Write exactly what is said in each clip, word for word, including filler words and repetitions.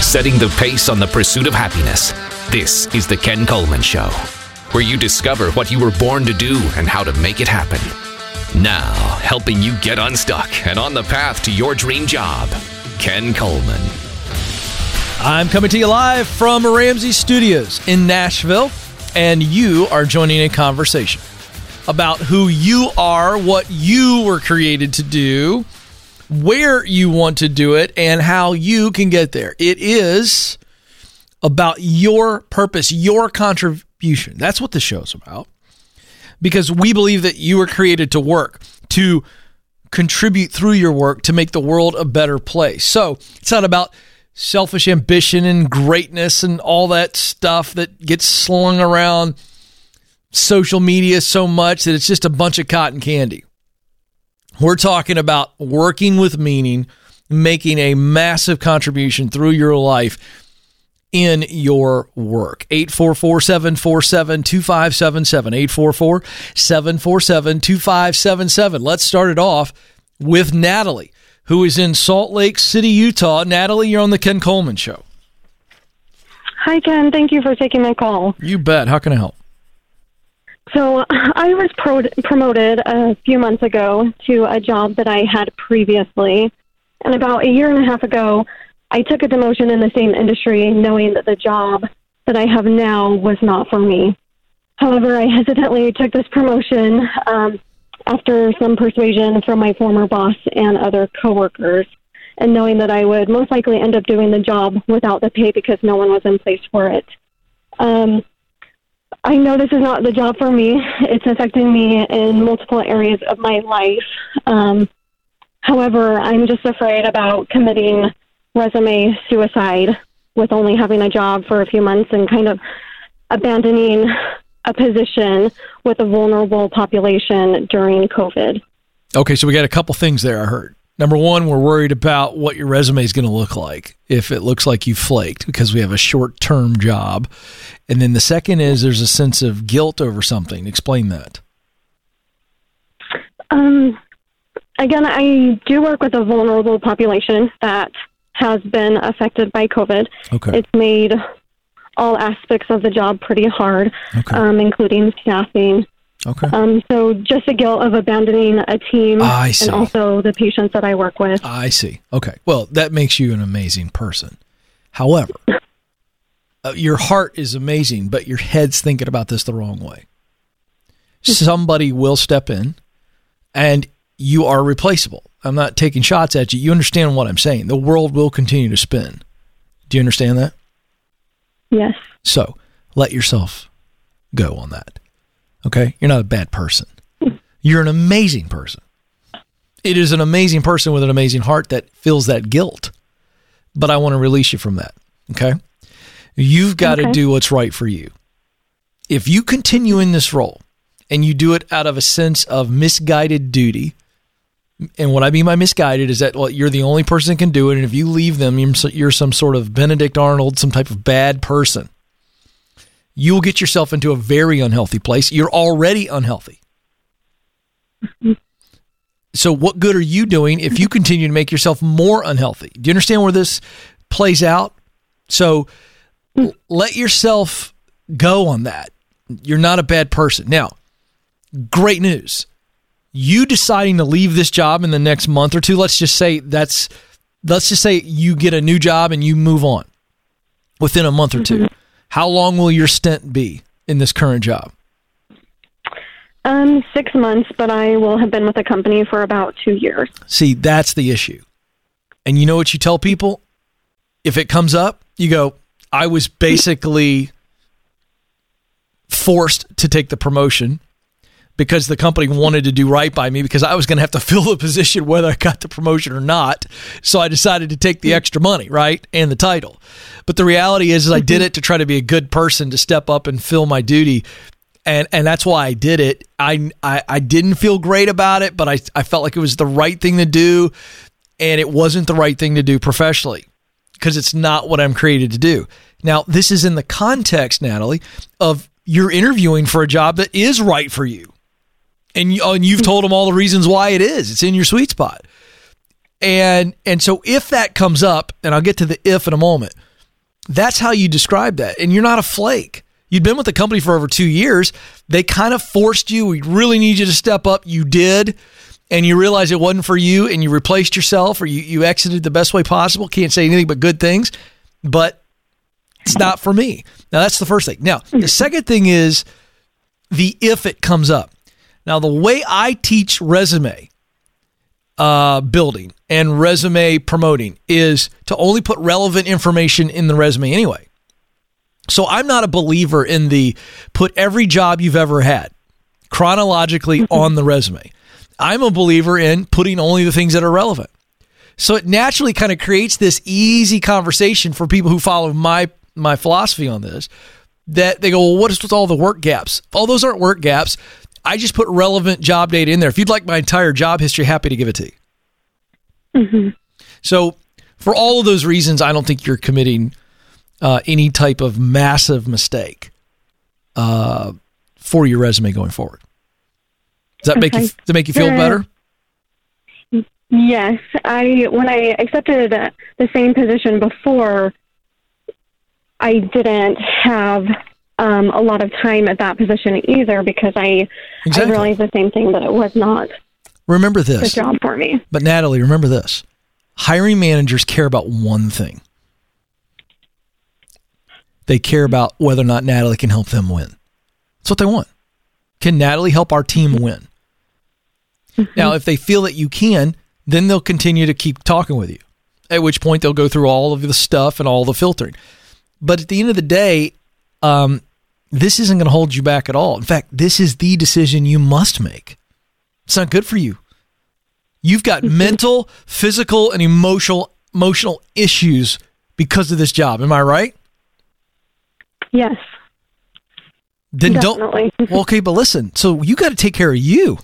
setting the pace on the pursuit of happiness. This is The Ken Coleman Show, where you discover what you were born to do and how to make it happen. Now, helping you get unstuck and on the path to your dream job, Ken Coleman. I'm coming to you live from Ramsey Studios in Nashville, and you are joining a conversation about who you are, what you were created to do, where you want to do it, and how you can get there. It is about your purpose, your contribution. That's what the show's about. Because we believe that you were created to work, to contribute through your work to make the world a better place. So it's not about selfish ambition and greatness and all that stuff that gets slung around social media so much that it's just a bunch of cotton candy. We're talking about working with meaning, making a massive contribution through your life in your work. eight four four, seven four seven, two five seven seven. eight four four, seven four seven, two five seven seven. Let's start it off with Natalie, who is in Salt Lake City, Utah. Natalie, you're on the Ken Coleman Show. Hi, Ken. Thank you for taking my call. You bet. How can I help? So I was pro- promoted a few months ago to a job that I had previously. And about a year and a half ago, I took a demotion in the same industry, knowing that the job that I have now was not for me. However, I hesitantly took this promotion um, after some persuasion from my former boss and other coworkers, and knowing that I would most likely end up doing the job without the pay because no one was in place for it. Um, I know this is not the job for me. It's affecting me in multiple areas of my life. Um, however, I'm just afraid about committing resume suicide with only having a job for a few months and kind of abandoning a position with a vulnerable population during COVID. Okay, so we got a couple things there I heard. Number one, we're worried about what your resume is going to look like if it looks like you flaked because we have a short-term job. And then the second is there's a sense of guilt over something. Explain that. Um, again, I do work with a vulnerable population that has been affected by COVID. Okay. It's made all aspects of the job pretty hard, okay. um, including staffing. Okay. Um, so just the guilt of abandoning a team I see. and also the patients that I work with. I see. Okay. Well, that makes you an amazing person. However, uh, your heart is amazing, but your head's thinking about this the wrong way. Somebody will step in and you are replaceable. I'm not taking shots at you. You understand what I'm saying. The world will continue to spin. Do you understand that? Yes. So let yourself go on that. Okay? You're not a bad person. You're an amazing person. It is an amazing person with an amazing heart that feels that guilt. But I want to release you from that. Okay? You've got okay. to do what's right for you. If you continue in this role and you do it out of a sense of misguided duty, and what I mean by misguided is that well, you're the only person that can do it, and if you leave them, you're, you're some sort of Benedict Arnold, some type of bad person. You will get yourself into a very unhealthy place. You're already unhealthy. Mm-hmm. So what good are you doing if you continue to make yourself more unhealthy? Do you understand where this plays out? So mm-hmm. let yourself go on that. You're not a bad person. Now, great news. You deciding to leave this job in the next month or two, let's just say that's, let's just say you get a new job and you move on within a month or two. Mm-hmm. How long will your stint be in this current job? Um, six months, but I will have been with the company for about two years. See, that's the issue. And you know what you tell people? If it comes up, you go, I was basically forced to take the promotion because the company wanted to do right by me because I was going to have to fill the position whether I got the promotion or not. So I decided to take the extra money, right? And the title. But the reality is, is I did it to try to be a good person, to step up and fill my duty. And and that's why I did it. I, I, I didn't feel great about it, but I, I felt like it was the right thing to do. And it wasn't the right thing to do professionally because it's not what I'm created to do. Now, this is in the context, Natalie, of you're interviewing for a job that is right for you. And, you, and you've told them all the reasons why it is. It's in your sweet spot. And and so if that comes up, and I'll get to the if in a moment, That's how you describe that. And you're not a flake. You'd been with the company for over two years. They kind of forced you. We really need you to step up. You did. And you realized it wasn't for you and you replaced yourself or you, you exited the best way possible. Can't say anything but good things, but it's not for me. Now, that's the first thing. Now, the second thing is the if it comes up. Now, the way I teach resume uh, building and resume promoting is to only put relevant information in the resume anyway. So I'm not a believer in the put every job you've ever had chronologically on the resume. I'm a believer in putting only the things that are relevant. So it naturally kind of creates this easy conversation for people who follow my my philosophy on this, that they go, well, what is with all the work gaps? All those aren't work gaps. I just put relevant job data in there. If you'd like my entire job history, happy to give it to you. Mm-hmm. So for all of those reasons, I don't think you're committing uh, any type of massive mistake uh, for your resume going forward. Does that okay. make you, does that make you feel better? Yes. I when I accepted the same position before, I didn't have um, a lot of time at that position either because I, exactly. I realized the same thing, that it was not remember this. the job for me. But Natalie, remember this. Hiring managers care about one thing. They care about whether or not Natalie can help them win. That's what they want. Can Natalie help our team win? Mm-hmm. Now, if they feel that you can, then they'll continue to keep talking with you, at which point they'll go through all of the stuff and all the filtering. But at the end of the day, um, this isn't going to hold you back at all. In fact, this is the decision you must make. It's not good for you. You've got mm-hmm. mental, physical, and emotional emotional issues because of this job. Am I right? Yes. Then Definitely. don't. Well, okay, but listen. So you got to take care of you.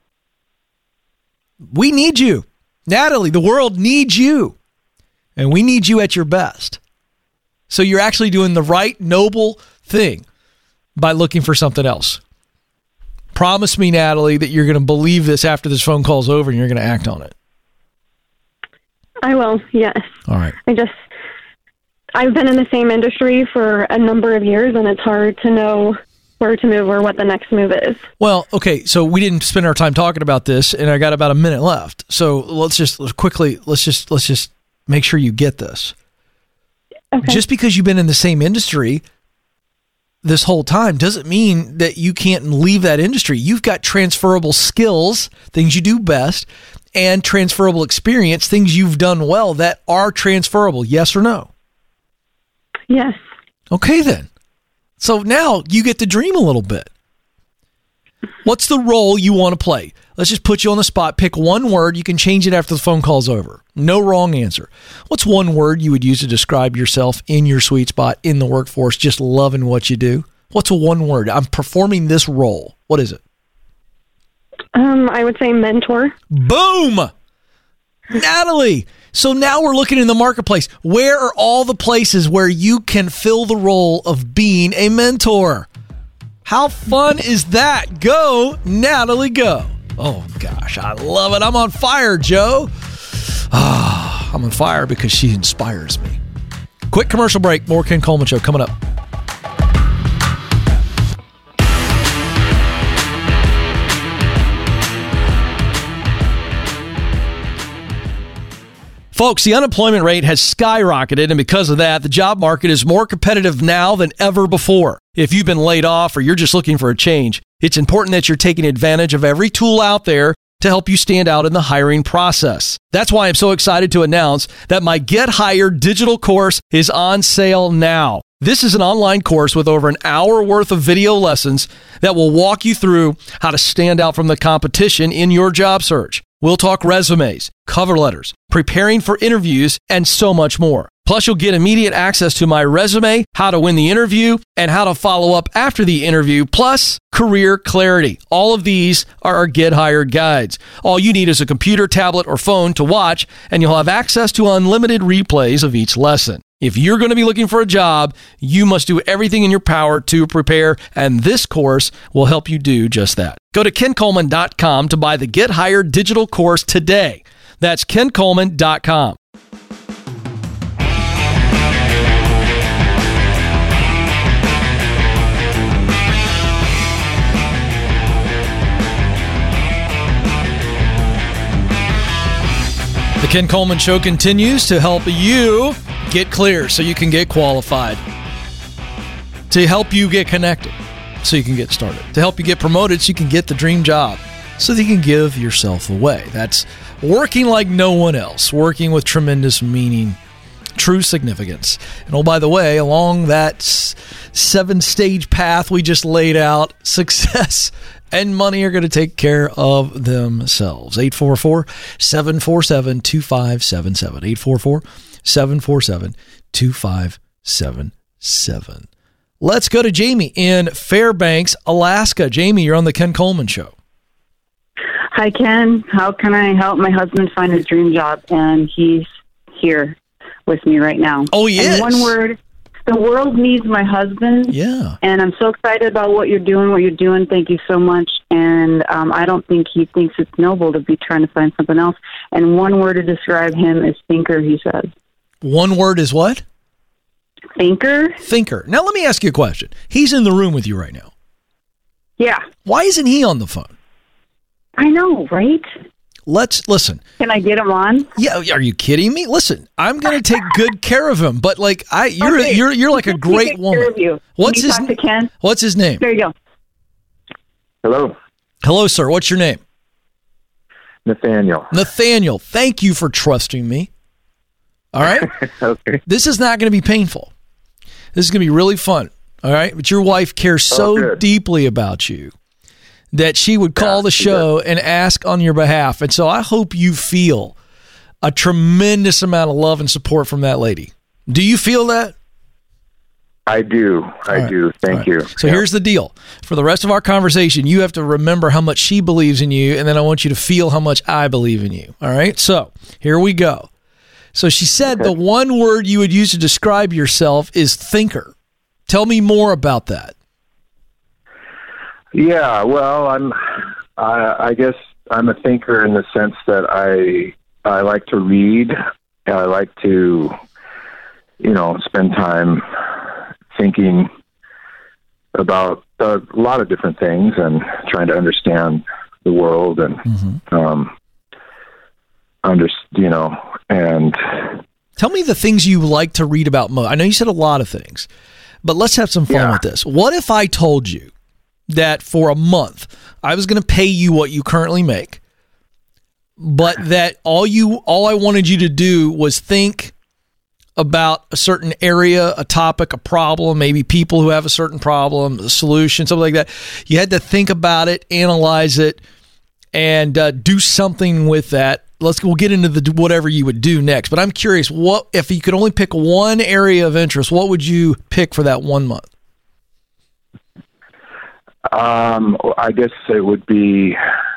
We need you, Natalie. The world needs you, and we need you at your best. So you're actually doing the right, noble thing by looking for something else. Promise me, Natalie, that you're going to believe this after this phone call's over, and you're going to act on it. I will. Yes. All right. I just. I've been in the same industry for a number of years, and it's hard to know where to move or what the next move is. Well, okay, so we didn't spend our time talking about this, and I got about a minute left. So let's just let's quickly let's just let's just make sure you get this. Okay. Just because you've been in the same industry this whole time doesn't mean that you can't leave that industry. You've got transferable skills, things you do best, and transferable experience, things you've done well that are transferable. Yes or no? Yes. Okay, then. So now you get to dream a little bit. What's the role you want to play? Let's just put you on the spot. Pick one word. You can change it after the phone call's over. No wrong answer. What's one word you would use to describe yourself in your sweet spot in the workforce, just loving what you do? What's a one word? I'm performing this role. What is it? Um, I would say mentor. Boom! Natalie! So now we're looking in the marketplace. Where are all the places where you can fill the role of being a mentor? How fun is that? Go, Natalie, go. Oh, gosh, I love it. I'm on fire, Joe. Ah, I'm on fire because she inspires me. Quick commercial break. More Ken Coleman Show coming up. Folks, the unemployment rate has skyrocketed, and because of that, the job market is more competitive now than ever before. If you've been laid off or you're just looking for a change, it's important that you're taking advantage of every tool out there to help you stand out in the hiring process. That's why I'm so excited to announce that my Get Hired digital course is on sale now. This is an online course with over an hour worth of video lessons that will walk you through how to stand out from the competition in your job search. We'll talk resumes, cover letters, preparing for interviews, and so much more. Plus, you'll get immediate access to my resume, how to win the interview, and how to follow up after the interview, plus career clarity. All of these are our Get Hired guides. All you need is a computer, tablet, or phone to watch, and you'll have access to unlimited replays of each lesson. If you're going to be looking for a job, you must do everything in your power to prepare, and this course will help you do just that. Go to ken coleman dot com to buy the Get Hired digital course today. That's ken coleman dot com. The Ken Coleman Show continues to help you get clear so you can get qualified, to help you get connected so you can get started, to help you get promoted so you can get the dream job, so that you can give yourself away. That's working like no one else, working with tremendous meaning, true significance. And oh, by the way, along that seven-stage path we just laid out, success and money are going to take care of themselves. eight four four, seven four seven, two five seven seven. eight four four, seven four seven, two five seven seven. Let's go to Jamie in Fairbanks, Alaska. Jamie, you're on the Ken Coleman Show. Hi, Ken. How can I help my husband find his dream job? And he's here with me right now. Oh, yes. In one word, the world needs my husband. Yeah. And I'm so excited about what you're doing, what you're doing. Thank you so much. And um, I don't think he thinks it's noble to be trying to find something else. And one word to describe him is thinker, he says. One word is what? Thinker. Thinker. Now, let me ask you a question. He's in the room with you right now. Yeah. Why isn't he on the phone? I know, right? Let's listen. Can I get him on? Yeah, are you kidding me? Listen, I'm going to take good care of him, but like I you're Okay. you're you're like a great Take woman. care of you. What's Can you his talk to Ken? What's his name? There you go. Hello, Hello, sir. What's your name? Nathaniel. Nathaniel. Thank you for trusting me. All right? Okay. This is not going to be painful. This is going to be really fun. All right? But your wife cares so Oh, good. deeply about you that she would call Yeah, the she show and ask on your behalf. And so I hope you feel a tremendous amount of love and support from that lady. Do you feel that? I do. I All right. do. Thank All right. you. So Yeah. here's the deal. For the rest of our conversation, you have to remember how much she believes in you, and then I want you to feel how much I believe in you. All right? So here we go. So she said the one word you would use to describe yourself is thinker. Tell me more about that. Yeah. Well, I'm. I, I guess I'm a thinker in the sense that I I like to read. I like to, you know, spend time thinking about a lot of different things and trying to understand the world and Mm-hmm. um, under you know and. Tell me the things you like to read about most. I know you said a lot of things, but let's have some fun Yeah. with this. What if I told you that for a month I was going to pay you what you currently make, but that all you all I wanted you to do was think about a certain area, a topic, a problem, maybe people who have a certain problem, a solution, something like that. You had to think about it, analyze it, and uh, do something with that. Let's we'll get into the whatever you would do next. But I'm curious, what if you could only pick one area of interest? What would you pick for that one month? Um, I guess it would be.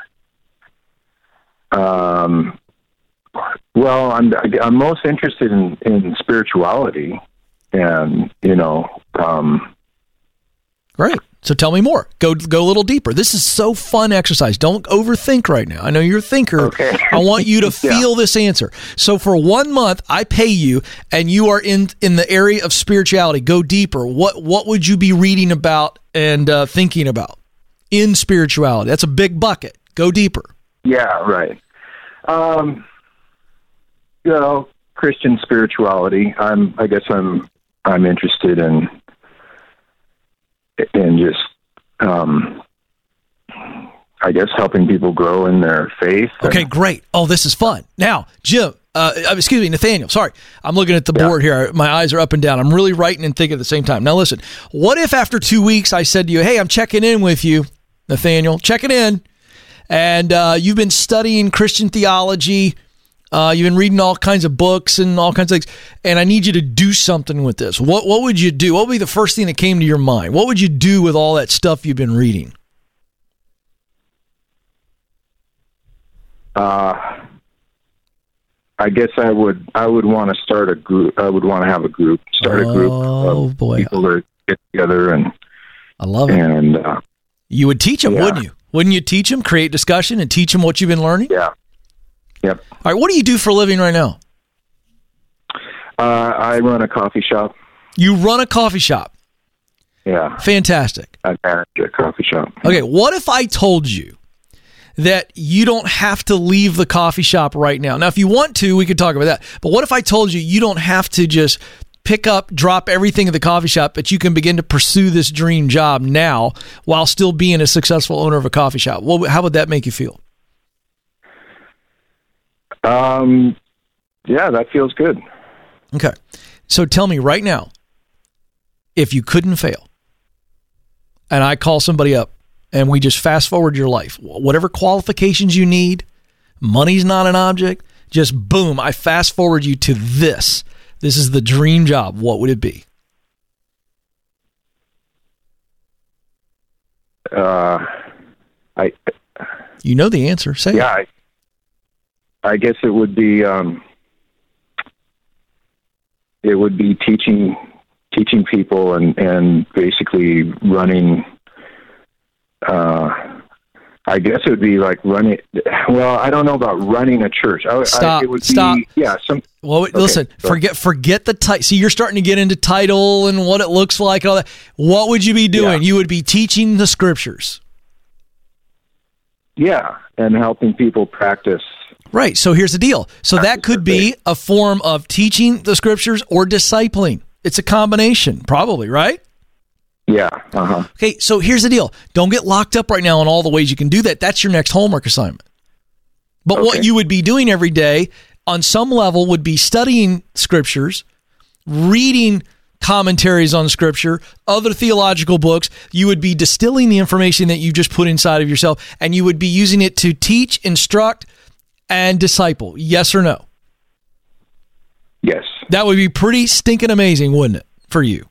Um, well, I'm I'm most interested in, in spirituality, and you know, um, Great. So tell me more. Go go a little deeper. This is so fun exercise. Don't overthink right now. I know you're a thinker. Okay. I want you to Yeah. feel this answer. So for one month, I pay you, and you are in in the area of spirituality. Go deeper. What what would you be reading about and uh, thinking about in spirituality? That's a big bucket. Go deeper. yeah, right. Um, you know, Christian spirituality. I'm. I guess I'm. I'm interested in. in just, um, I guess, helping people grow in their faith. and- Okay, great. Oh, this is fun. Now, Jim, uh, excuse me, Nathaniel, sorry. I'm looking at the Yeah. board here. My eyes are up and down. I'm really writing and thinking at the same time. Now, listen, what if after two weeks I said to you, hey, I'm checking in with you, Nathaniel, checking in, and uh, you've been studying Christian theology, uh, you've been reading all kinds of books and all kinds of things, and I need you to do something with this. What, what would you do? What would be the first thing that came to your mind? What would you do with all that stuff you've been reading? Uh, I guess I would. I would want to start a group. I would want to have a group. Start a group Oh, of boy. people that get together and I love it. and uh, You would teach them, Yeah. wouldn't you? Wouldn't you teach them, create discussion, and teach them what you've been learning? yeah, yep. All right, what do you do for a living right now? Uh, I run a coffee shop. You run a coffee shop. Yeah, Fantastic. I manage a coffee shop. Okay, what if I told you that you don't have to leave the coffee shop right now? Now, if you want to, we could talk about that. But what if I told you you don't have to just pick up, drop everything at the coffee shop, but you can begin to pursue this dream job now while still being a successful owner of a coffee shop? Well, how would that make you feel? Um, yeah, that feels good. Okay. So tell me right now, if you couldn't fail, and I call somebody up and we just fast forward your life, whatever qualifications you need, money's not an object, just boom, I fast forward you to this. This is the dream job. What would it be? Uh, I. You know the answer. Say yeah, it. I, I guess it would be. Um, it would be teaching, teaching people, and, and basically running. Uh, I guess it would be like running. Well, I don't know about running a church. I, Stop. I, it would Stop. Be, yeah. Some. Well, okay, listen. so. Forget. Forget the title. See, you're starting to get into title and what it looks like and all that. What would you be doing? Yeah. You would be teaching the scriptures. Yeah, and helping people practice. Right. So here's the deal. So that could be a form of teaching the scriptures or discipling. It's a combination, probably, right? Yeah. Uh-huh. Okay, so here's the deal. Don't get locked up right now on all the ways you can do that. That's your next homework assignment. But Okay. what you would be doing every day on some level would be studying scriptures, reading commentaries on scripture, other theological books. You would be distilling the information that you just put inside of yourself, and you would be using it to teach, instruct, and disciple. Yes or no? Yes. That would be pretty stinking amazing, wouldn't it, for you?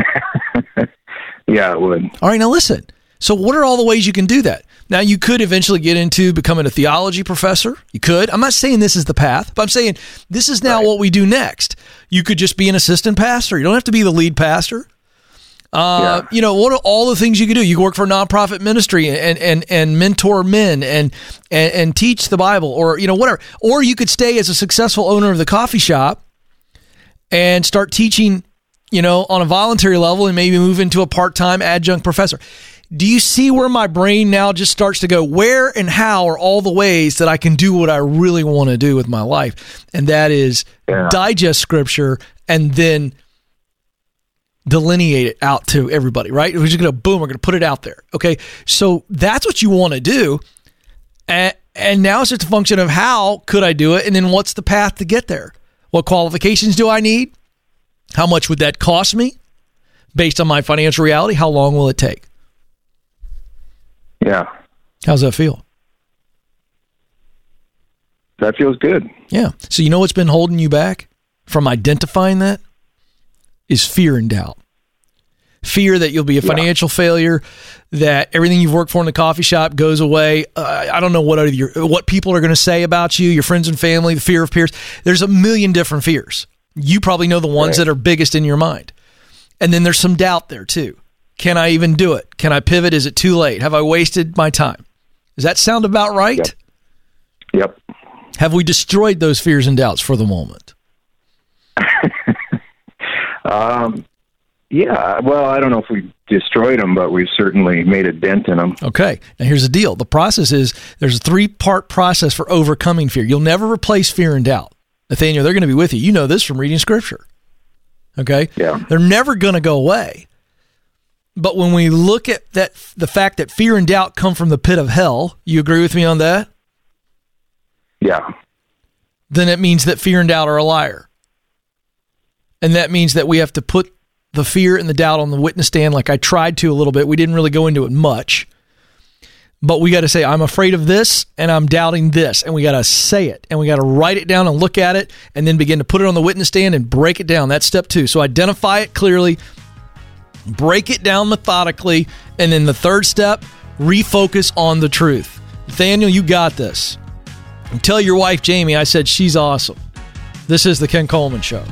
Yeah, it would. All right, now listen. So what are all the ways you can do that? Now, you could eventually get into becoming a theology professor. You could. I'm not saying this is the path, but I'm saying this is now Right. what we do next. You could just be an assistant pastor. You don't have to be the lead pastor. Uh, Yeah. You know, what are all the things you could do? You could work for a nonprofit ministry and and and mentor men and, and and teach the Bible, or you know, whatever. Or you could stay as a successful owner of the coffee shop and start teaching, you know, on a voluntary level, and maybe move into a part-time adjunct professor. Do you see where my brain now just starts to go, where and how are all the ways that I can do what I really want to do with my life? And that is Yeah. digest scripture and then delineate it out to everybody, right? We're just going to, boom, we're going to put it out there. Okay. So that's what you want to do. And, and now it's just a function of how could I do it? And then what's the path to get there? What qualifications do I need? How much would that cost me? Based on my financial reality, how long will it take? Yeah. How's that feel? That feels good. Yeah. So you know what's been holding you back from identifying that? Is fear and doubt. Fear that you'll be a financial yeah. failure, that everything you've worked for in the coffee shop goes away. Uh, I don't know what are your, what people are going to say about you, your friends and family, the fear of peers. There's a million different fears. You probably know the ones right. that are biggest in your mind. And then there's some doubt there too. Can I even do it? Can I pivot? Is it too late? Have I wasted my time? Does that sound about right? Yep. Yep. Have we destroyed those fears and doubts for the moment? um, yeah. Well, I don't know if we destroyed them, but we've certainly made a dent in them. Okay. Now here's the deal. The process is there's a three-part process for overcoming fear. You'll never replace fear and doubt. Nathaniel, they're going to be with you. You know this from reading scripture. Okay? Yeah. They're never going to go away. But when we look at that, the fact that fear and doubt come from the pit of hell, you agree with me on that? Yeah. Then it means that fear and doubt are a liar. And that means that we have to put the fear and the doubt on the witness stand, like I tried to a little bit. We didn't really go into it much. But we got to say, I'm afraid of this and I'm doubting this. And we got to say it. And we got to write it down and look at it and then begin to put it on the witness stand and break it down. That's step two. So identify it clearly, break it down methodically, and then the third step, refocus on the truth. Nathaniel, you got this. And tell your wife, Jamie, I said she's awesome. This is the Ken Coleman Show.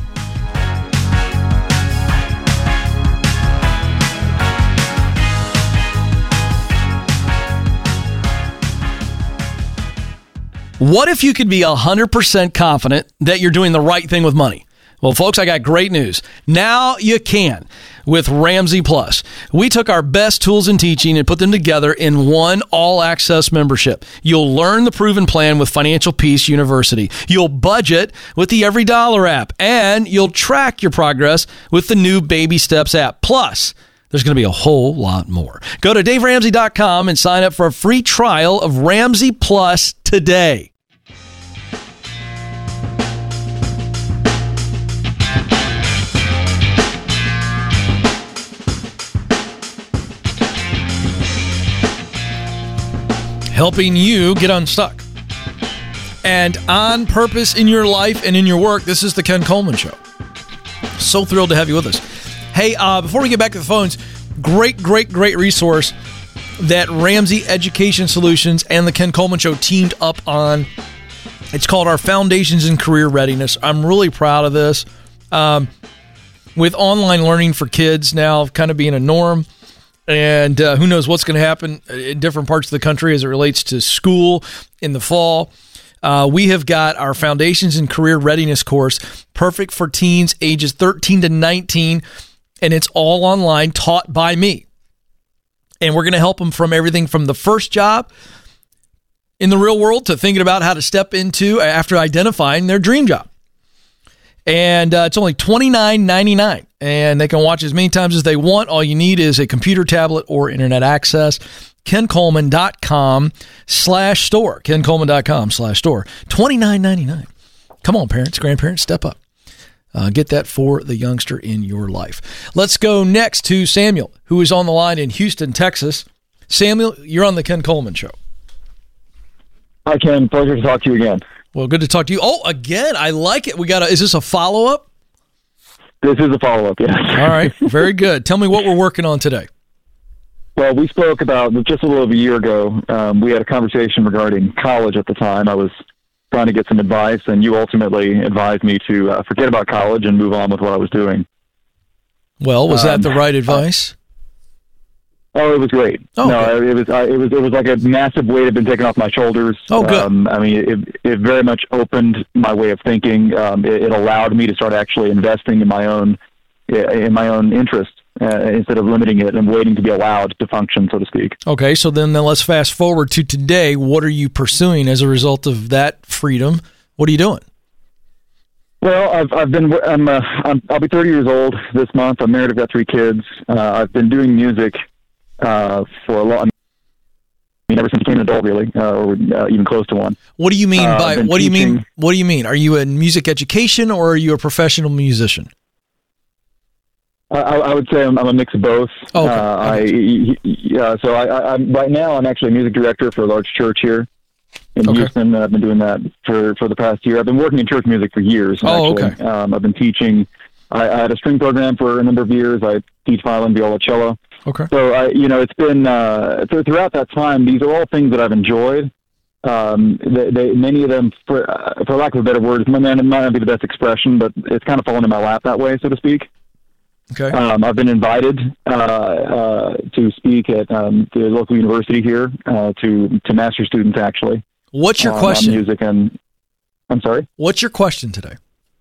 What if you could be one hundred percent confident that you're doing the right thing with money? Well, folks, I got great news. Now you can with Ramsey Plus. We took our best tools in teaching and put them together in one all-access membership. You'll learn the proven plan with Financial Peace University. You'll budget with the Every Dollar app, and you'll track your progress with the new Baby Steps app. Plus, there's going to be a whole lot more. Go to Dave Ramsey dot com and sign up for a free trial of Ramsey Plus today. Helping you get unstuck. And on purpose in your life and in your work, this is the Ken Coleman Show. So thrilled to have you with us. Hey, uh, before we get back to the phones, great, great, great resource that Ramsey Education Solutions and the Ken Coleman Show teamed up on. It's called our Foundations in Career Readiness. I'm really proud of this. Um, with online learning for kids now kind of being a norm, and uh, who knows what's going to happen in different parts of the country as it relates to school in the fall. Uh, we have got our Foundations in Career Readiness course, perfect for teens ages thirteen to nineteen, and it's all online, taught by me. And we're going to help them from everything from the first job in the real world to thinking about how to step into after identifying their dream job. And uh, it's only twenty-nine ninety-nine, and they can watch as many times as they want. All you need is a computer, tablet, or internet access. ken coleman dot com slash store. ken coleman dot com slash store. twenty-nine ninety-nine. Come on, parents, grandparents, step up. Uh, get that for the youngster in your life. Let's go next to Samuel, who is on the line in Houston, Texas. Samuel, you're on the Ken Coleman Show. Hi, Ken. Pleasure to talk to you again. Well, good to talk to you. Oh, again, I like it. We got. A, is this a follow-up? This is a follow-up, yes. All right, very good. Tell me what we're working on today. Well, we spoke about, just a little over a year ago, um, we had a conversation regarding college at the time. I was trying to get some advice, and you ultimately advised me to uh, forget about college and move on with what I was doing. Well, was um, that the right advice? Oh, it was great. Oh, no, okay. it was uh, it was it was like a massive weight had been taken off my shoulders. Oh, good. Um, I mean, it it very much opened my way of thinking. Um, it, it allowed me to start actually investing in my own in my own interest uh, instead of limiting it and waiting to be allowed to function, so to speak. Okay, so then, then let's fast forward to today. What are you pursuing as a result of that freedom? What are you doing? Well, I've I've been I'm, uh, I'm I'll be thirty years old this month. I'm married. I've got three kids. Uh, I've been doing music uh, for a long. I mean, ever since I became an adult, really, uh, or uh, even close to one. What do you mean by uh, what do you teaching. mean? What do you mean? Are you in music education or are you a professional musician? I, I would say I'm, I'm a mix of both. Oh, okay. Uh, I yeah. So I, I, I'm right now. I'm actually a music director for a large church here in Okay. Houston. I've been doing that for, for the past year. I've been working in church music for years. Oh, actually. okay. Um, I've been teaching. I, I had a string program for a number of years. I teach violin, viola, cello. Okay. So I, you know, it's been uh, th- throughout that time. These are all things that I've enjoyed. Um, they, they, many of them, for, uh, for lack of a better word, it might not, it might not be the best expression, but it's kind of fallen in my lap that way, so to speak. Okay. Um, I've been invited uh, uh, to speak at um, the local university here uh, to to master students. Actually, What's your um, question? on music and I'm sorry. What's your question today?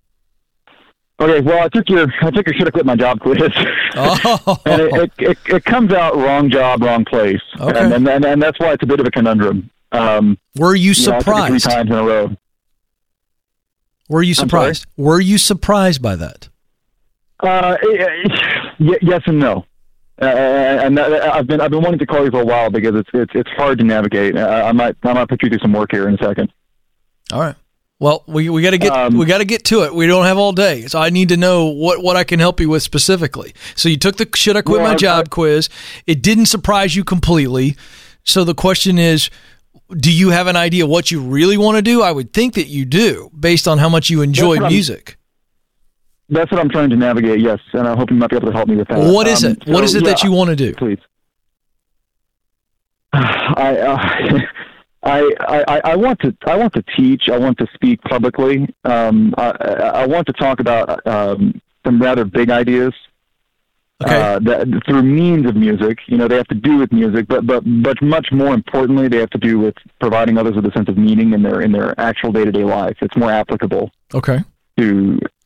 Okay, well, I took your I took your should have quit my job quiz, Oh, and it, it, it it comes out wrong job, wrong place, Okay. and, and and and that's why it's a bit of a conundrum. Um, were you you know, I took it surprised? three times in a row. Were you I'm surprised? Were you surprised by that? Uh, y- yes and no. Uh, and that, I've been I've been wanting to call you for a while because it's it's it's hard to navigate. I, I might I might put you through some work here in a second. All right. Well, we we got to get Um, we got to get to it. We don't have all day, so I need to know what, what I can help you with specifically. So you took the should I quit Well, my I- job I- quiz. It didn't surprise you completely. So the question is, do you have an idea what you really want to do? I would think that you do, based on how much you enjoy That's what I'm- music. That's what I'm trying to navigate. Yes, and I hope you might be able to help me with that. What is Um, it? What so, is it yeah, that you want to do? Please. I, uh, I I I want to I want to teach. I want to speak publicly. Um, I, I want to talk about um, some rather big ideas. Okay. Uh, that through means of music, you know, they have to do with music, but but but much more importantly, they have to do with providing others with a sense of meaning in their in their actual day to day life. It's more applicable Okay. to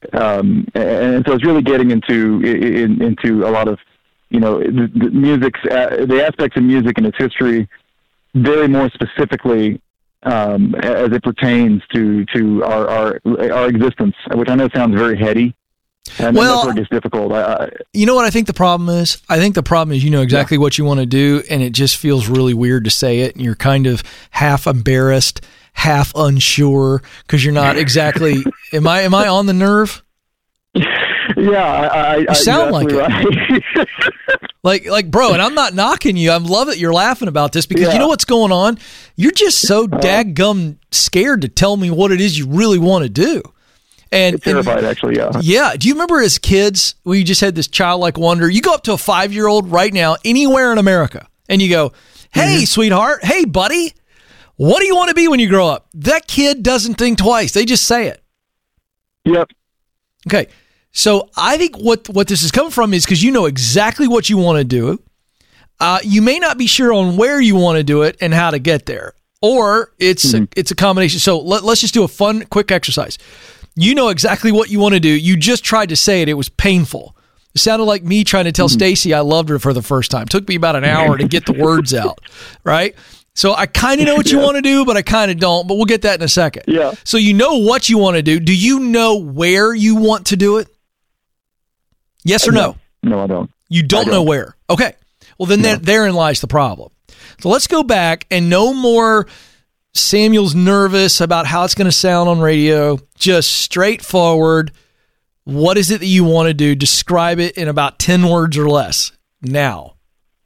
um, and so it's really getting into in, into a lot of, you know, the, the music's uh, the aspects of music and its history, very more specifically um, as it pertains to to our, our our existence, which I know sounds very heady. And well, that's where it gets difficult. I, I, you know what I think the problem is? I think the problem is you know exactly yeah. what you want to do, and it just feels really weird to say it, and you're kind of half embarrassed, half unsure, because you're not exactly. am I am I on the nerve? Yeah, I, I, you sound exactly like it. Right. like, like, bro, and I'm not knocking you. I love that you're laughing about this because yeah. you know what's going on? You're just so dadgum scared to tell me what it is you really want to do. And, terrified, and, actually, yeah. Yeah. Do you remember as kids, we just had this childlike wonder? You go up to a five-year-old right now, anywhere in America, and you go, hey, mm-hmm. sweetheart, hey, buddy, what do you want to be when you grow up? That kid doesn't think twice. They just say it. Yep. Okay. So I think what, what this is coming from is because you know exactly what you want to do. Uh, you may not be sure on where you want to do it and how to get there. Or it's, mm-hmm. a, it's a combination. So let, let's just do a fun, quick exercise. You know exactly what you want to do. You just tried to say it. It was painful. It sounded like me trying to tell mm-hmm. Stacy I loved her for the first time. It took me about an hour to get the words out, right? So I kind of know what you yeah. want to do, but I kind of don't. But we'll get that in a second. Yeah. So you know what you want to do. Do you know where you want to do it? Yes or no? No, I don't. You don't, I don't. know where. Okay. Well, then no. there, therein lies the problem. So let's go back and no more Samuel's nervous about how it's going to sound on radio. Just straightforward. What is it that you want to do? Describe it in about ten words or less. Now.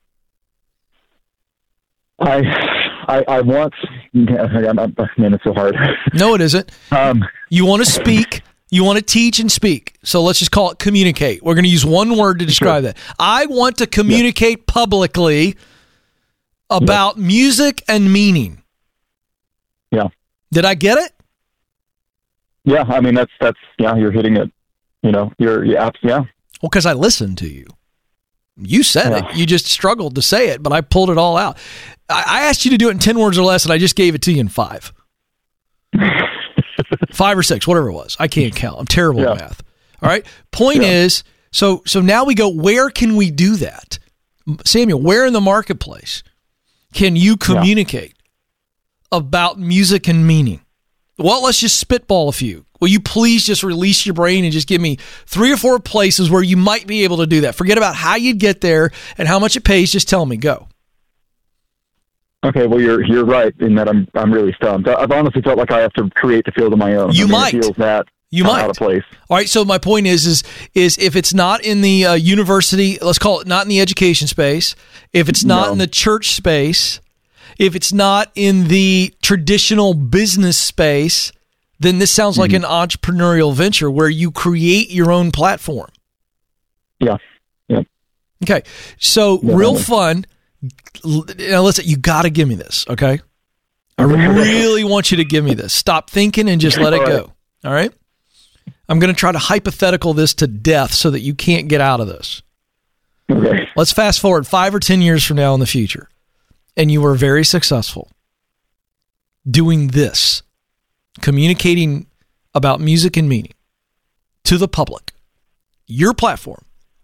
I I, I want... Man, it's so hard. No, it isn't. Um, you want to speak. You want to teach and speak. So let's just call it communicate. We're going to use one word to describe sure. that. I want to communicate yeah. publicly about yeah. music and meaning. Yeah. Did I get it? Yeah. I mean, that's, that's, yeah, you're hitting it. You know, you're, yeah. yeah. Well, because I listened to you. You said yeah. it. You just struggled to say it, but I pulled it all out. I, I asked you to do it in ten words or less, and I just gave it to you in five. Five or six, whatever it was. I can't count. I'm terrible yeah. at math. All right. Point yeah. is, so so now we go, where can we do that? Samuel, where in the marketplace can you communicate yeah. about music and meaning? Well, let's just spitball a few. Will you please just release your brain and just give me three or four places where you might be able to do that? Forget about how you'd get there and how much it pays. Just tell me. Go. Okay, well, you're you're right in that I'm I'm really stumped. I've honestly felt like I have to create the field of my own. You I mean, might. It feels that you might. out of place. All right, so my point is, is, is if it's not in the uh, university, let's call it not in the education space, if it's not no. in the church space, if it's not in the traditional business space, then this sounds like mm-hmm. an entrepreneurial venture where you create your own platform. Yeah. Yeah. Okay, so yeah, real definitely. fun. Now listen, you got to give me this, okay? I really want you to give me this. Stop thinking and just let it go. All right? I'm going to try to hypothetical this to death so that you can't get out of this. Okay. Let's fast forward five or ten years from now in the future, and you were very successful doing this, communicating about music and meaning to the public, your platform.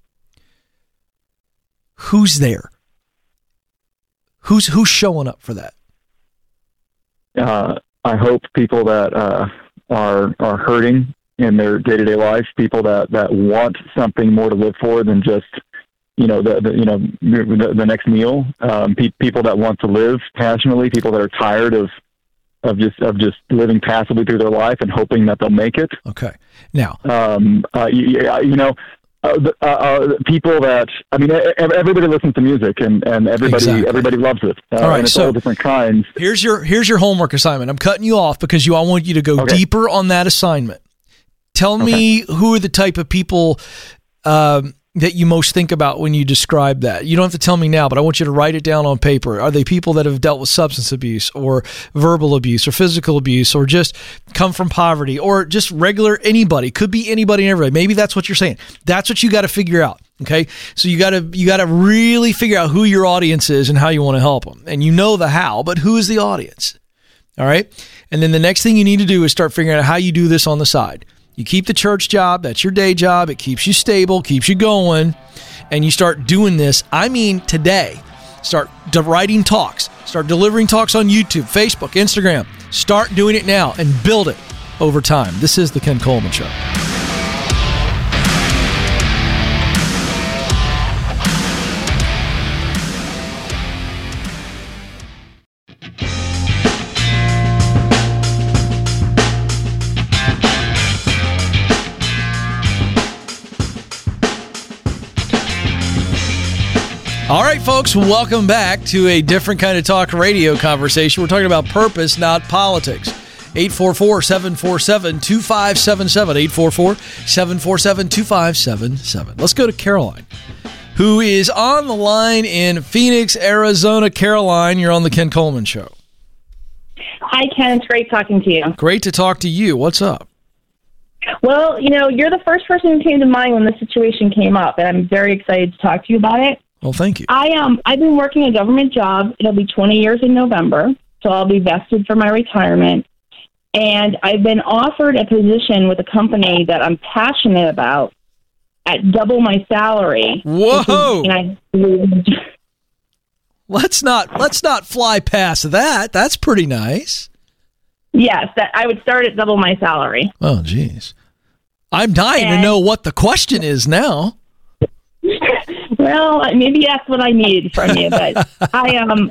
Who's there? Who's who's showing up for that? Uh, I hope people that uh, are are hurting in their day to day life, people that, that want something more to live for than just you know the, the you know the, the next meal. Um, pe- people that want to live passionately, people that are tired of of just of just living passively through their life and hoping that they'll make it. Okay, now um, uh, you, you know. Uh, uh, uh, people that I mean, everybody listens to music, and, and everybody exactly. everybody loves it. Uh, all right, and it's so all different kinds. Here's your here's your homework assignment. I'm cutting you off because you I want you to go okay. deeper on that assignment. Tell me okay. who are the type of people um, that you most think about when you describe that. You don't have to tell me now, but I want you to write it down on paper. Are they people that have dealt with substance abuse or verbal abuse or physical abuse or just come from poverty or just regular anybody? Could be anybody and everybody. Maybe that's what you're saying. That's what you got to figure out. Okay. So you got to, you got to really figure out who your audience is and how you want to help them. And you know the how, but who is the audience? All right. And then the next thing you need to do is start figuring out how you do this on the side. You keep the church job. That's your day job. It keeps you stable, keeps you going. And you start doing this, I mean today. Start de- writing talks. Start delivering talks on YouTube, Facebook, Instagram. Start doing it now and build it over time. This is The Ken Coleman Show. All right, folks, welcome back to a different kind of talk radio conversation. We're talking about purpose, not politics. eight four four, seven four seven, two five seven seven, eight four four, seven four seven, two five seven seven. Let's go to Caroline, who is on the line in Phoenix, Arizona. Caroline, you're on the Ken Coleman Show. Hi, Ken. It's great talking to you. Great to talk to you. What's up? Well, you know, you're the first person who came to mind when the situation came up, and I'm very excited to talk to you about it. Well, thank you. I um I've been working a government job. It'll be twenty years in November, so I'll be vested for my retirement. And I've been offered a position with a company that I'm passionate about at double my salary. Whoa! Is, and I, let's not let's not fly past that. That's pretty nice. Yes, that I would start at double my salary. Oh, geez. I'm dying and, to know what the question is now. Well, maybe that's what I need from you, but I um,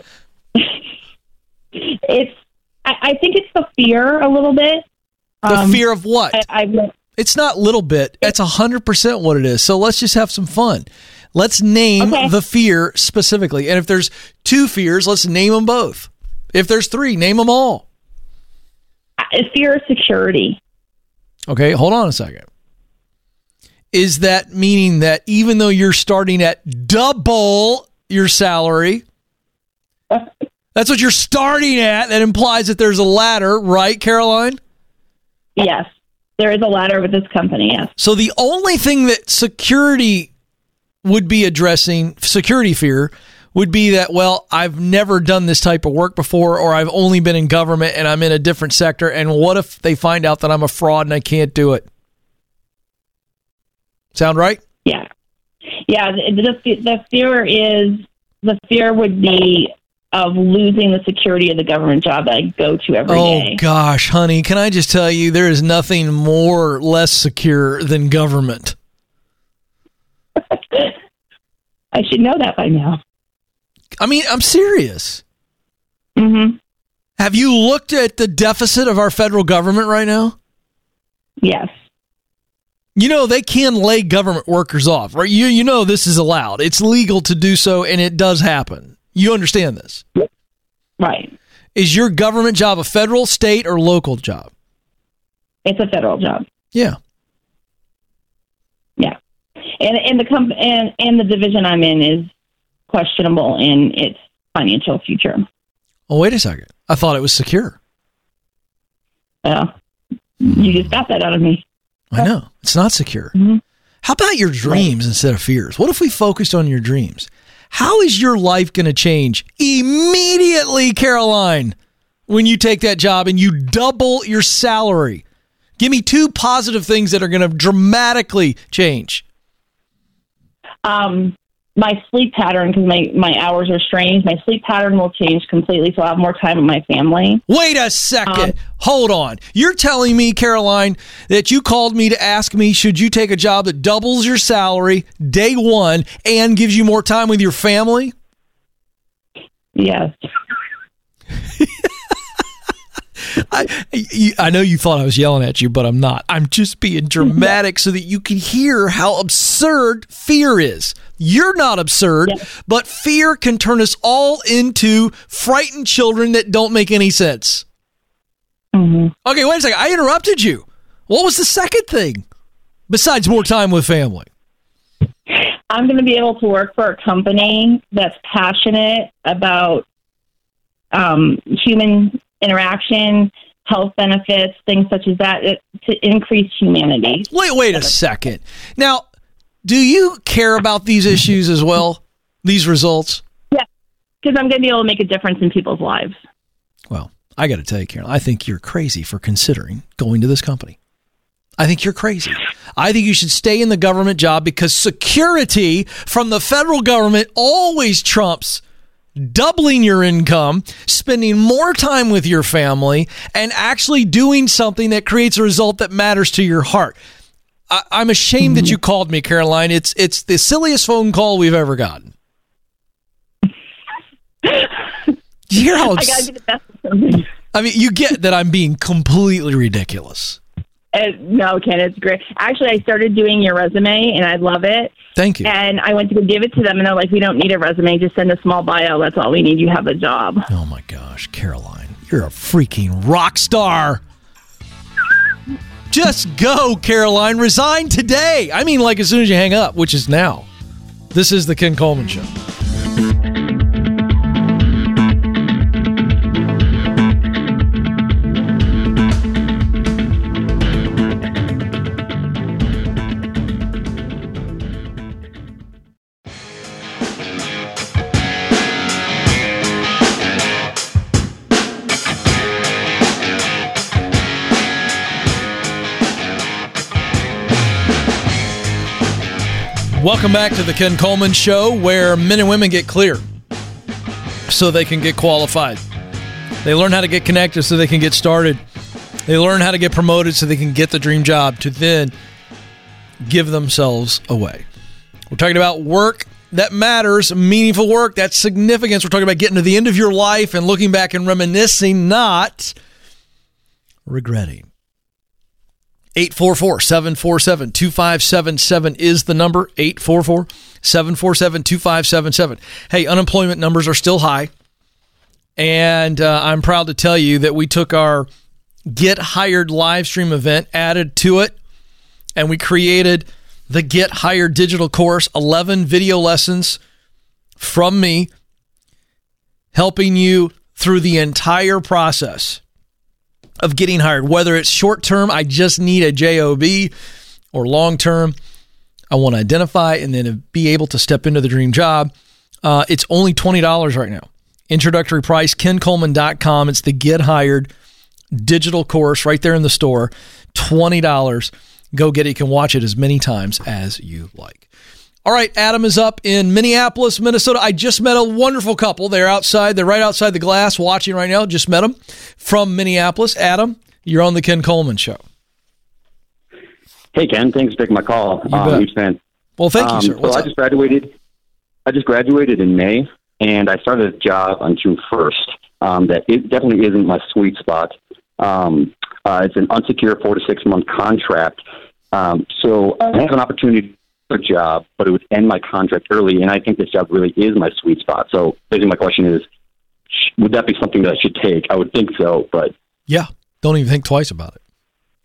it's I, I think it's the fear a little bit. The um, fear of what? I, I, it's not little bit. It's a hundred percent what it is. So let's just have some fun. Let's name okay. the fear specifically, and if there's two fears, let's name them both. If there's three, name them all. Fear of security. Okay, hold on a second. Is that meaning that even though you're starting at double your salary, that's what you're starting at? That implies that there's a ladder, right, Caroline? Yes, there is a ladder with this company, yes. So the only thing that security would be addressing, security fear, would be that, well, I've never done this type of work before, or I've only been in government and I'm in a different sector, and what if they find out that I'm a fraud and I can't do it? Sound right? Yeah. Yeah, the, the, the fear is, the fear would be of losing the security of the government job that I go to every oh, day. Oh, gosh, honey, can I just tell you, there is nothing more less secure than government. I should know that by now. I mean, I'm serious. Mm-hmm. Have you looked at the deficit of our federal government right now? Yes. You know, they can lay government workers off, right? You you know this is allowed. It's legal to do so, and it does happen. You understand this? Right. Is your government job a federal, state, or local job? It's a federal job. Yeah. Yeah. And and the comp- and, and the division I'm in is questionable in its financial future. Oh, wait a second. I thought it was secure. Yeah. Uh, you just got that out of me. I know. It's not secure. Mm-hmm. How about your dreams right. instead of fears? What if we focused on your dreams? How is your life going to change immediately, Caroline, when you take that job and you double your salary? Give me two positive things that are going to dramatically change. Um, my sleep pattern, because my, my hours are strange, my sleep pattern will change completely, so I'll have more time with my family. Wait a second. Um, Hold on. You're telling me, Caroline, that you called me to ask me, should you take a job that doubles your salary day one and gives you more time with your family? Yes. I, I know you thought I was yelling at you, but I'm not. I'm just being dramatic so that you can hear how absurd fear is. You're not absurd, yes. but fear can turn us all into frightened children that don't make any sense. Mm-hmm. Okay, wait a second. I interrupted you. What was the second thing besides more time with family? I'm going to be able to work for a company that's passionate about um, human interaction, health benefits, things such as that, to increase humanity. Wait, wait a second. Now, do you care about these issues as well? These results? Yeah, because I'm going to be able to make a difference in people's lives. Well, I got to tell you, Carol, I think you're crazy for considering going to this company. I think you're crazy. I think you should stay in the government job because security from the federal government always trumps doubling your income, spending more time with your family, and actually doing something that creates a result that matters to your heart. I, I'm ashamed that you called me, Caroline. It's it's the silliest phone call we've ever gotten. You hear how I gotta get the best of something. I mean, you get that I'm being completely ridiculous. Uh, no, Ken, it's great. Actually, I started doing your resume, and I love it. Thank you. And I went to go give it to them, and they're like, we don't need a resume. Just send a small bio. That's all we need. You have a job. Oh, my gosh, Caroline, you're a freaking rock star. Just go, Caroline. Resign today. I mean, like as soon as you hang up, which is now. This is the Ken Coleman Show. Welcome back to the Ken Coleman Show, where men and women get clear so they can get qualified. They learn how to get connected so they can get started. They learn how to get promoted so they can get the dream job to then give themselves away. We're talking about work that matters, meaningful work, that's significance. We're talking about getting to the end of your life and looking back and reminiscing, not regretting. eight four four, seven four seven, two five seven seven is the number. eight four four, seven four seven, two five seven seven. Hey, unemployment numbers are still high. And uh, I'm proud to tell you that we took our Get Hired live stream event, added to it, and we created the Get Hired digital course, eleven video lessons from me, helping you through the entire process of getting hired, whether it's short-term, I just need a job, or long-term, I want to identify and then be able to step into the dream job. Uh, it's only twenty dollars right now. Introductory price, ken coleman dot com. It's the Get Hired digital course right there in the store. twenty dollars. Go get it. You can watch it as many times as you like. All right, Adam is up in Minneapolis, Minnesota. I just met a wonderful couple. They're outside. They're right outside the glass watching right now. Just met them from Minneapolis. Adam, you're on the Ken Coleman Show. Hey, Ken. Thanks for taking my call. Um, huge fan. Well, thank you, um, sir. What's so up? I just graduated. I just graduated in May, and I started a job on June first. Um, that it definitely isn't my sweet spot. Um, uh, it's an unsecure four to six month contract. Um, so I have an opportunity for a job, but it would end my contract early, and I think this job really is my sweet spot. So basically my question is, would that be something that I should take? I would think so, but... Yeah, don't even think twice about it.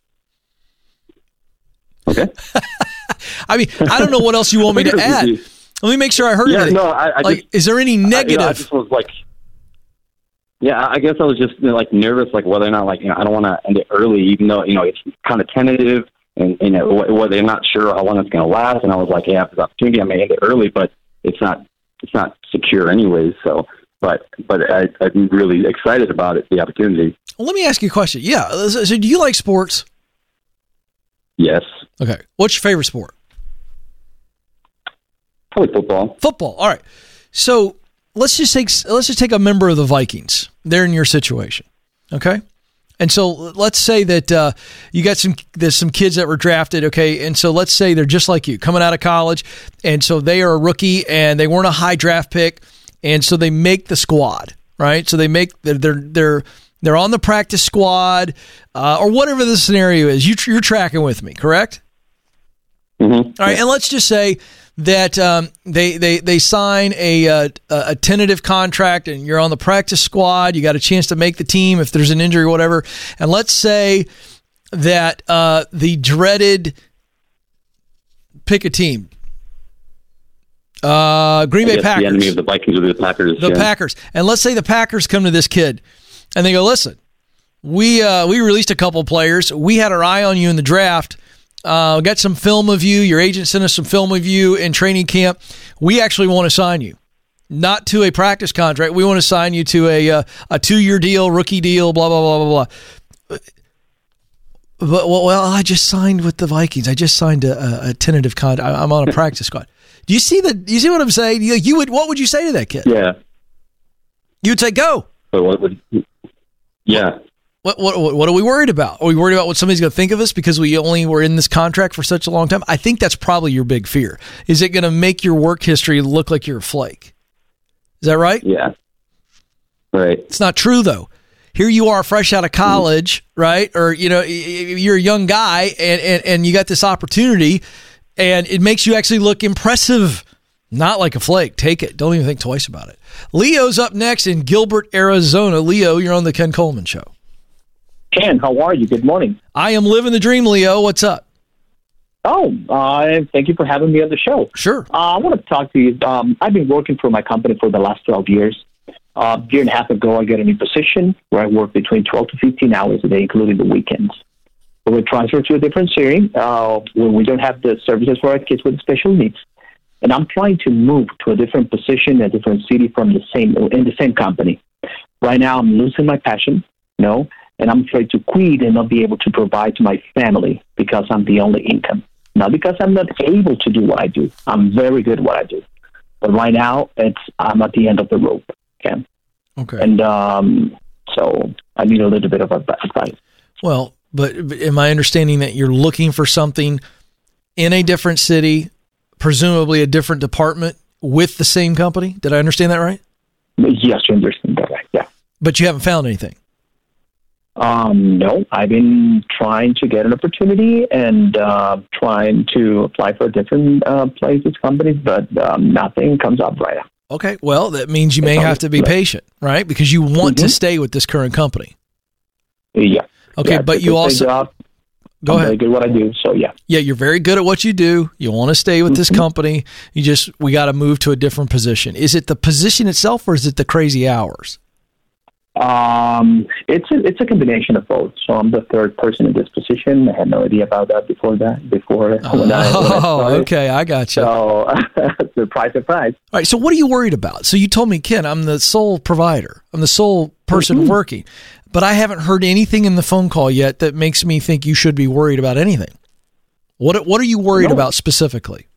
Okay. I mean, I don't know what else you want me to add. Let me make sure I heard yeah, it. No, I, I like, just, is there any negative? I, you know, I just was like... Yeah, I guess I was just you know, like nervous, like whether or not, like, you know, I don't want to end it early, even though, you know, it's kind of tentative. And, and it, well, they're not sure how long it's going to last. And I was like, hey, after the opportunity, I may end it early, but it's not it's not secure anyways. So, but but I, I'm really excited about it, the opportunity. Well, let me ask you a question. Yeah. So, so do you like sports? Yes. Okay. What's your favorite sport? Probably football. Football. All right. So let's just take let's just take a member of the Vikings. They're in your situation. Okay. And so let's say that uh, you got some there's some kids that were drafted, okay, and so let's say they're just like you, coming out of college, and so they are a rookie, and they weren't a high draft pick, and so they make the squad, right? So they make they're they're they're, they're on the practice squad, uh, or whatever the scenario is. You you're tracking with me, correct? Mm-hmm. All right, and let's just say that um, they they they sign a, a a tentative contract, and you're on the practice squad. You got a chance to make the team if there's an injury or whatever. And let's say that uh, the dreaded pick a team, uh, Green Bay Packers, the enemy of the Vikings or the Packers, the yeah. Packers, and let's say the Packers come to this kid, and they go, listen, we uh, we released a couple players. We had our eye on you in the draft. Uh, got some film of you. Your agent sent us some film of you in training camp. We actually want to sign you, not to a practice contract. We want to sign you to a uh, a two year deal, rookie deal, blah blah blah blah blah. But well, well, I just signed with the Vikings. I just signed a, a, a tentative contract. I'm on a practice squad. Do you see the? Do you see what I'm saying? You, you would. What would you say to that kid? Yeah. You would say, "Go." But what would? Yeah. What, what what what are we worried about? Are we worried about what somebody's going to think of us because we only were in this contract for such a long time? I think that's probably your big fear. Is it going to make your work history look like you're a flake? Is that right? Yeah. Right. It's not true though. Here you are, fresh out of college, mm-hmm. right? Or you know, you're a young guy, and, and and you got this opportunity, and it makes you actually look impressive. Not like a flake. Take it. Don't even think twice about it. Leo's up next in Gilbert, Arizona. Leo, you're on the Ken Coleman Show. Ken, how are you? Good morning. I am living the dream, Leo. What's up? Oh, uh, thank you for having me on the show. Sure. Uh, I want to talk to you. Um, I've been working for my company for the last twelve years. Uh, a year and a half ago, I got a new position where I work between twelve to fifteen hours a day, including the weekends. But we're transferred to a different city uh, where we don't have the services for our kids with special needs. And I'm trying to move to a different position, a different city from the same in the same company. Right now, I'm losing my passion, you know, and I'm afraid to quit and not be able to provide to my family because I'm the only income. Not because I'm not able to do what I do. I'm very good at what I do. But right now, it's I'm at the end of the rope. Okay. Okay. And um, so I need a little bit of advice. Well, but am I understanding that you're looking for something in a different city, presumably a different department with the same company? Did I understand that right? Yes, you understand that right. Yeah. But you haven't found anything. Um, no, I've been trying to get an opportunity and uh, trying to apply for different uh, places, companies, but um, nothing comes up right now. Okay, well, that means you may have to be patient, right? Because you want mm-hmm. to stay with this current company. Yeah. Okay, yeah, but you also... Job. Go I'm ahead. very good at what I do, so yeah. Yeah, you're very good at what you do. You want to stay with mm-hmm. this company. You just, we got to move to a different position. Is it the position itself or is it the crazy hours? Um, it's a, it's a combination of both. So I'm the third person in this position. I had no idea about that before that. Before when oh, I, when I okay, I got you. So surprise, surprise. All right. So what are you worried about? So you told me, Ken, I'm the sole provider. I'm the sole person mm-hmm. working, but I haven't heard anything in the phone call yet that makes me think you should be worried about anything. What What are you worried no. about specifically?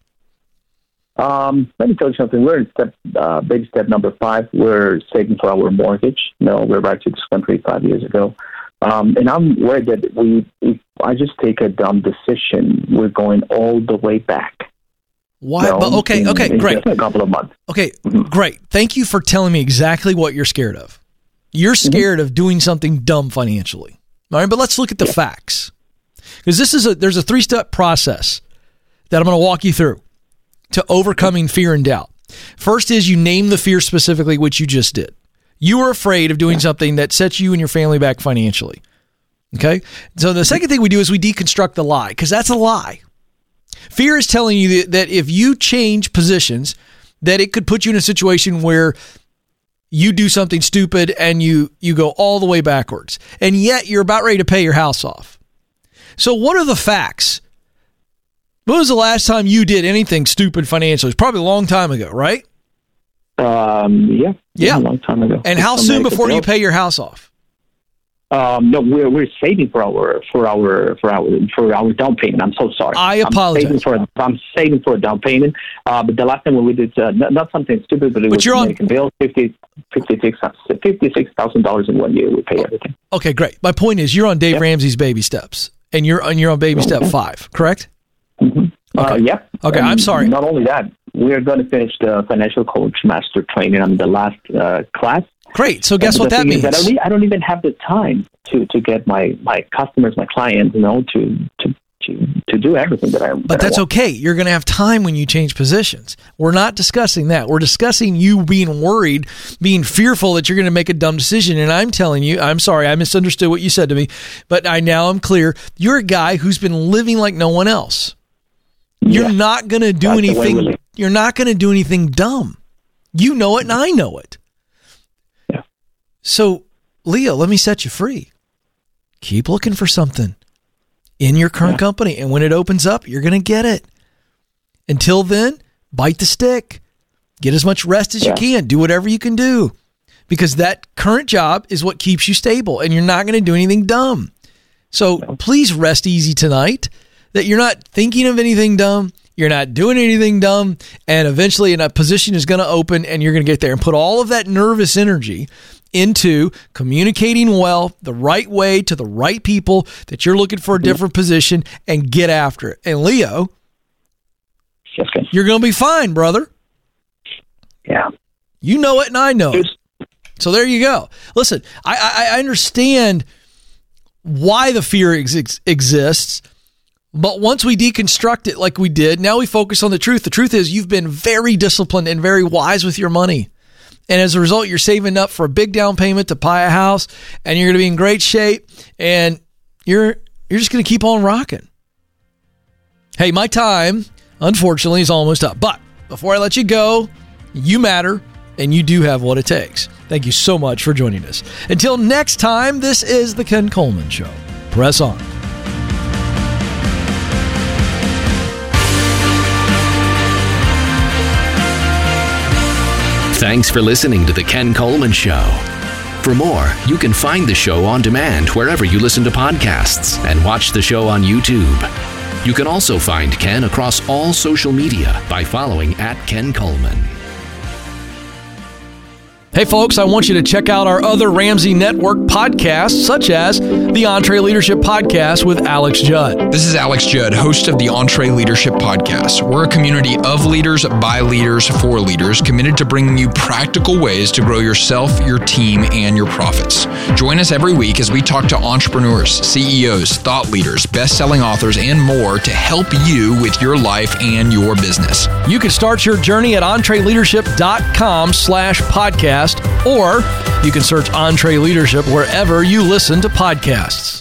Um, let me tell you something. We're in step, uh, baby step number five. We're saving for our mortgage. No, we arrived to this country five years ago. Um, and I'm worried that we, if I just take a dumb decision, we're going all the way back. Why? You know, but okay, in, okay, in great. Just a couple of months. Okay, mm-hmm. great. Thank you for telling me exactly what you're scared of. You're scared mm-hmm. of doing something dumb financially. All right, but let's look at the yeah. facts. Because this is a there's a three-step process that I'm going to walk you through to overcoming fear and doubt. First is you name the fear specifically, which you just did. You were afraid of doing something that sets you and your family back financially. Okay? So the second thing we do is we deconstruct the lie, because that's a lie. Fear is telling you that if you change positions, that it could put you in a situation where you do something stupid and you, you go all the way backwards. And yet you're about ready to pay your house off. So what are the facts? When was the last time you did anything stupid financially? It's probably a long time ago, right? Um, yeah, yeah, a long time ago. And how soon before do you pay your house off? Um, no, we're we're saving for our for our for our for our down payment. I'm so sorry. I apologize. I'm saving for, I'm saving for a down payment. Uh, but the last time when we did uh, not, not something stupid, but it but was you're on making bills fifty fifty-six fifty-six thousand dollars in one year. We pay everything. Okay, great. My point is, you're on Dave yep. Ramsey's baby steps, and you're and you're on baby step five, correct? Mm-hmm. Okay. Uh, yeah. Okay, and I'm sorry. Not only that, we're going to finish the financial coach master training on the last uh, class. Great. So guess and what that means? That I, don't, I don't even have the time to, to get my, my customers, my clients, you know, to to to, to do everything that I. But that that's I want. okay. You're going to have time when you change positions. We're not discussing that. We're discussing you being worried, being fearful that you're going to make a dumb decision. And I'm telling you, I'm sorry, I misunderstood what you said to me, but I now I'm clear. You're a guy who's been living like no one else. You're yeah. not going to do That's anything. You're not going to do anything dumb. You know it and I know it. Yeah. So, Leo, let me set you free. Keep looking for something in your current yeah. company. And when it opens up, you're going to get it. Until then, bite the stick. Get as much rest as yeah. you can. Do whatever you can do. Because that current job is what keeps you stable. And you're not going to do anything dumb. So please rest easy tonight that you're not thinking of anything dumb. You're not doing anything dumb. And eventually a position is going to open and you're going to get there and put all of that nervous energy into communicating well, the right way to the right people that you're looking for a different position and get after it. And Leo, yes, okay. You're going to be fine, brother. Yeah. You know it and I know it. So there you go. Listen, I, I, I understand why the fear ex- exists, but once we deconstruct it like we did, now we focus on the truth. The truth is you've been very disciplined and very wise with your money. And as a result, you're saving up for a big down payment to buy a house, and you're going to be in great shape, and you're you're just going to keep on rocking. Hey, my time, unfortunately, is almost up. But before I let you go, you matter, and you do have what it takes. Thank you so much for joining us. Until next time, this is The Ken Coleman Show. Press on. Thanks for listening to The Ken Coleman Show. For more, you can find the show on demand wherever you listen to podcasts and watch the show on YouTube. You can also find Ken across all social media by following at Ken Coleman. Hey folks, I want you to check out our other Ramsey Network podcasts, such as the Entree Leadership Podcast with Alex Judd. This is Alex Judd, host of the Entree Leadership Podcast. We're a community of leaders, by leaders, for leaders, committed to bringing you practical ways to grow yourself, your team, and your profits. Join us every week as we talk to entrepreneurs, C E Os, thought leaders, best-selling authors, and more to help you with your life and your business. You can start your journey at entreleadership.com slash podcast. Or you can search Entree Leadership wherever you listen to podcasts.